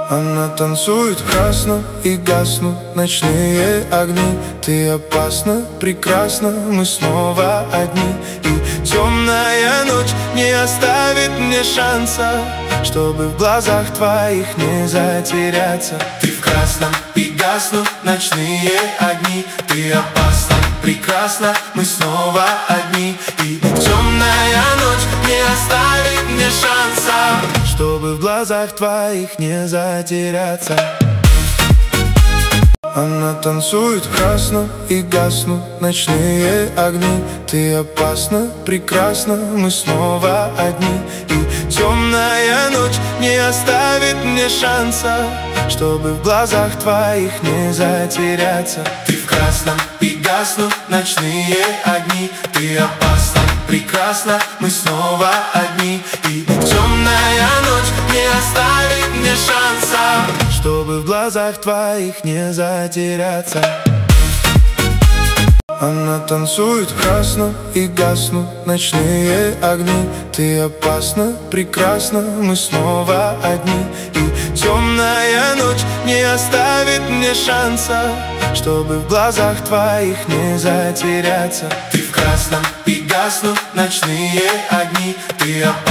Она танцует красно и гаснут ночные огни. Ты опасна, прекрасна, мы снова одни. И темная ночь не оставит мне шанса, чтобы в глазах твоих не затеряться. Ты в красном и гаснут ночные огни. Ты опасна, прекрасна, мы снова одни. И темная ночь не оставит мне шанса, чтобы в глазах твоих не затеряться. Она танцует красно и гаснут ночные огни. Ты опасна, прекрасна, мы снова одни. И темная ночь не оставит мне шанса, чтобы в глазах твоих не затеряться. Ты в красном и гаснут ночные огни. Ты опасна, прекрасна, мы снова одни. И темная ночь не оставит мне шанса, чтобы в глазах твоих не затеряться. Она танцует красно и гаснут ночные огни. Ты опасна, прекрасна, мы снова одни. И темная ночь не оставит мне шанса, чтобы в глазах твоих не затеряться. Ты в красном и гаснут ночные огни. Ты опасна.